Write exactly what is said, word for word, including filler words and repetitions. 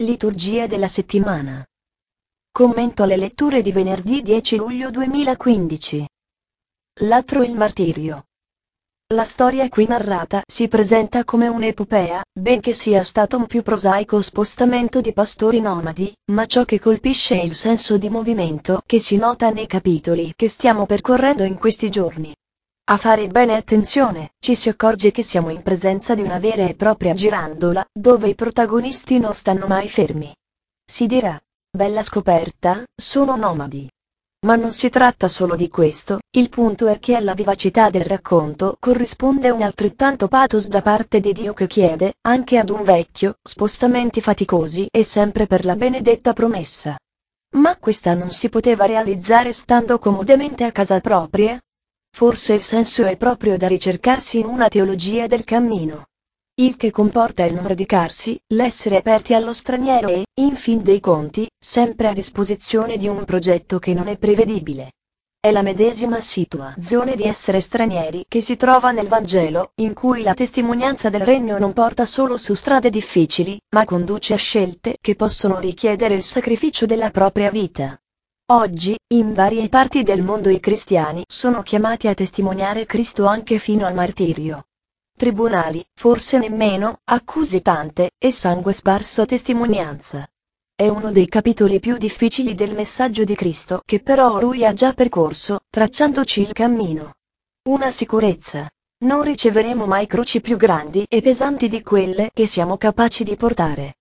Liturgia della settimana. Commento alle letture di venerdì dieci luglio duemilaquindici. L'altro il martirio. La storia qui narrata si presenta come un'epopea, benché sia stato un più prosaico spostamento di pastori nomadi, ma ciò che colpisce è il senso di movimento che si nota nei capitoli che stiamo percorrendo in questi giorni. A fare bene attenzione, ci si accorge che siamo in presenza di una vera e propria girandola, dove i protagonisti non stanno mai fermi. Si dirà: bella scoperta, sono nomadi. Ma non si tratta solo di questo, il punto è che alla vivacità del racconto corrisponde un altrettanto pathos da parte di Dio che chiede, anche ad un vecchio, spostamenti faticosi e sempre per la benedetta promessa. Ma questa non si poteva realizzare stando comodamente a casa propria? Forse il senso è proprio da ricercarsi in una teologia del cammino. Il che comporta il non radicarsi, l'essere aperti allo straniero e, in fin dei conti, sempre a disposizione di un progetto che non è prevedibile. È la medesima situazione di essere stranieri che si trova nel Vangelo, in cui la testimonianza del regno non porta solo su strade difficili, ma conduce a scelte che possono richiedere il sacrificio della propria vita. Oggi, in varie parti del mondo i cristiani sono chiamati a testimoniare Cristo anche fino al martirio. Tribunali, forse nemmeno, accuse tante, e sangue sparso a testimonianza. È uno dei capitoli più difficili del messaggio di Cristo che però lui ha già percorso, tracciandoci il cammino. Una sicurezza: non riceveremo mai croci più grandi e pesanti di quelle che siamo capaci di portare.